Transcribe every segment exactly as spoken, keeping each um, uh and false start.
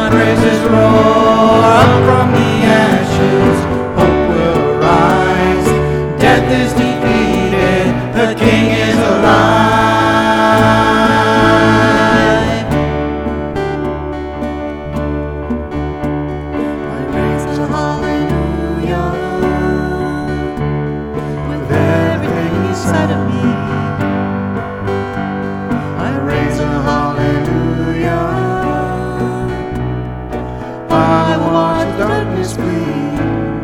my praises roar. Up from the ashes, hope will arise. Death is defeated, the King is alive. I raise a hallelujah with everything inside of me. I raise a hallelujah. I will watch the darkness flee.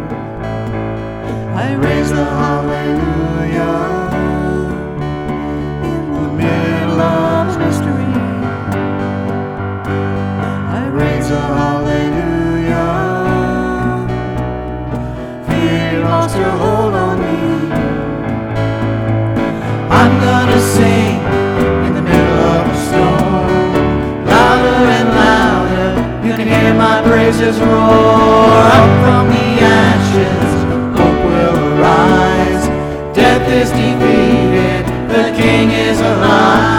I raise a hallelujah in the middle of the mystery. I raise a hallelujah. Fear lost your hold on me. I'm gonna sing in the middle of a storm, louder and louder. You can hear my praises roar. Up from the ashes, hope will arise. Death is defeated, the King is alive.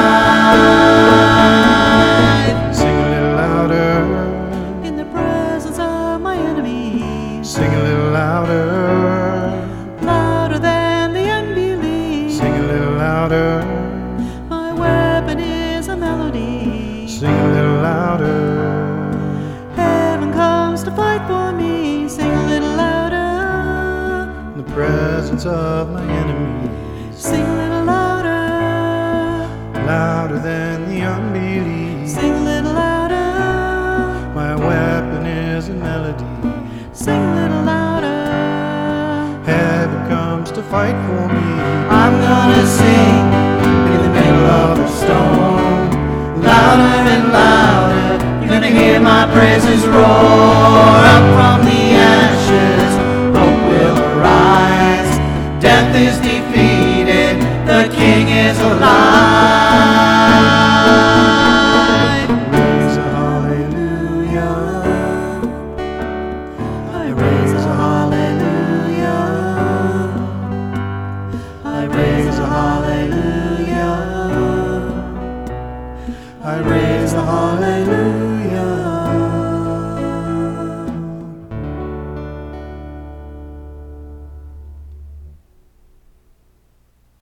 Sing a little louder in the presence of my enemies. Sing a little louder, louder than the unbelief. Sing a little louder, my weapon is a melody. Sing a little louder, heaven comes to fight for me. Sing a little louder in the presence of my enemies. Sing a little louder, louder than the unbelief. Sing a little louder, my weapon is a melody. Sing a little louder, heaven comes to fight for me. I'm gonna sing in the middle of a storm, louder and louder. You're gonna hear my praises roar. Up from the ashes, hope will arise. Death is defeated, the King is alive. Raise a hallelujah. I raise a hallelujah. I raise a hallelujah. I raise a hallelujah.